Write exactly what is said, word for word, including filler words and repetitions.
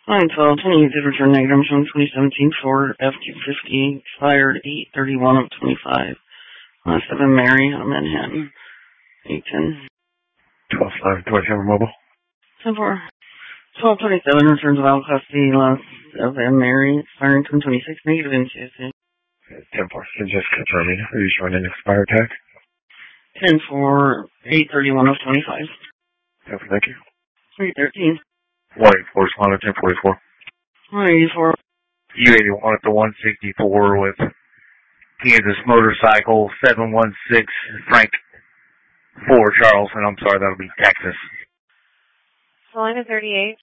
nine twelve, twenty-eight did return negative from twenty seventeen Ford F two fifty, expired eight thirty-one of twenty-five. Last seven Mary on Manhattan. eight ten. twelve five twenty-seven mobile. ten four. twelve twenty-seven returns of custody. Last seven Mary, expiring ten twenty-six, negative in C S A. ten four. Just confirming. Are you showing an expired tag? ten four, eight thirty-one of twenty-five. Thank you. three thirteen. one eighty-four, responded ten forty-four. one eighty-four. U eighty-one at the one sixty-four with Kansas Motorcycle seven one six Frank four Charles, and I'm sorry, that'll be Texas. Salina thirty-eight.